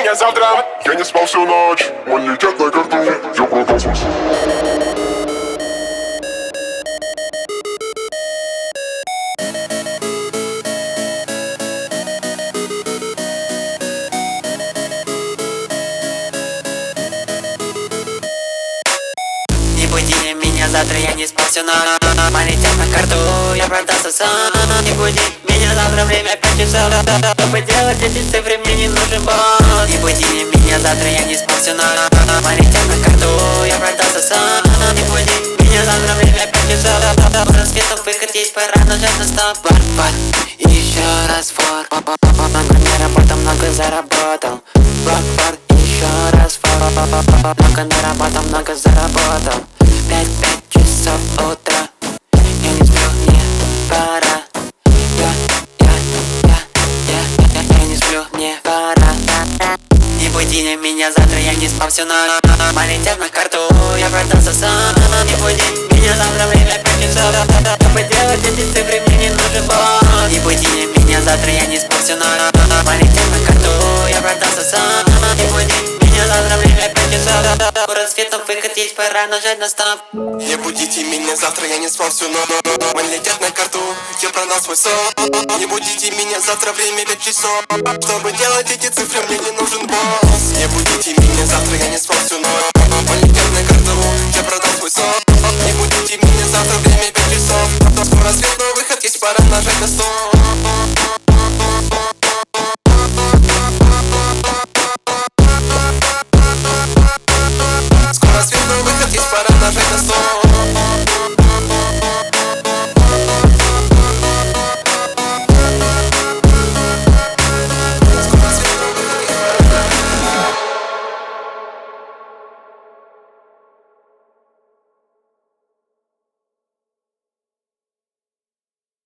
меня завтра. Я не спал всю ночь, мы летят на карту. Я продал свой сон. Не буди меня завтра, я не спал всю ночь. Полетят на карту, я продался сам. Не буди меня завтра, время 5 часов. Чтобы делать эти цифры, мне не нужен босс. Не буди меня завтра, я не спал всю ночь. Полетят на карту, я продался сам. Не буди меня завтра, время 5 часов. Может светом выход есть, пора нажать на стоп. Бар, и еще раз фор. Много не работал, много заработал. Бар, еще раз фор. Много не работал, много заработал. 5 часов утра. Я не сплю, мне пора. Я не сплю, мне пора. Не буди меня завтра, я не спал всю ночь. Полетят на карту, я продался сам. Не буди меня завтра, время 5 часов. Чтобы делать эти цифры, мне не нужен босс. Не буди меня завтра, я не спал всю ночь. Полетят на карту, я продался сам. Не буди меня завтра, время 5 часов. Город светом выход есть, пора нажать на стоп. Не будите меня завтра, я не спал всю ночь. Мы летят на карту, я продал свой сон. Не будите меня завтра, время 5 часов. Чтобы делать эти цифры, мне не нужен босс.